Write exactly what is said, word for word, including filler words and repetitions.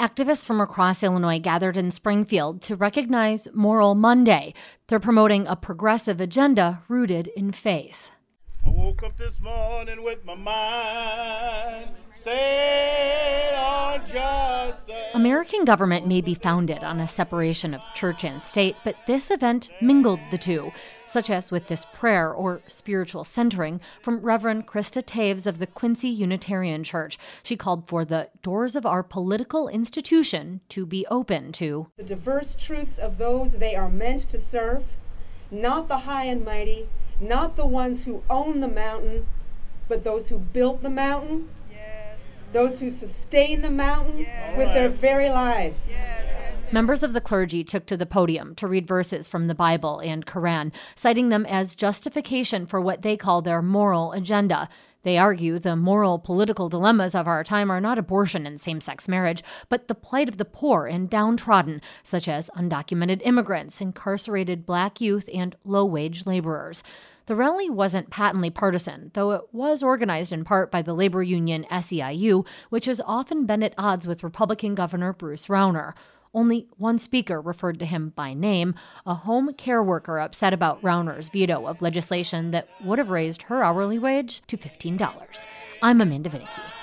Activists from across Illinois gathered in Springfield to recognize Moral Monday. They're promoting a progressive agenda rooted in faith. I woke up this morning with my mind stayed on justice. American government may be founded on a separation of church and state, but this event mingled the two, such as with this prayer or spiritual centering from Reverend Krista Taves of the Quincy Unitarian Church. She called for the doors of our political institution to be open to the diverse truths of those they are meant to serve, not the high and mighty, not the ones who own the mountain, but those who built the mountain, yes. Those who sustain the mountain yes. with their very lives. Yes. Members of the clergy took to the podium to read verses from the Bible and Quran, citing them as justification for what they call their moral agenda. They argue the moral political dilemmas of our time are not abortion and same-sex marriage, but the plight of the poor and downtrodden, such as undocumented immigrants, incarcerated Black youth, and low-wage laborers. The rally wasn't patently partisan, though it was organized in part by the labor union S E I U, which has often been at odds with Republican Governor Bruce Rauner. Only one speaker referred to him by name, a home care worker upset about Rauner's veto of legislation that would have raised her hourly wage to fifteen dollars. I'm Amanda Vinicky.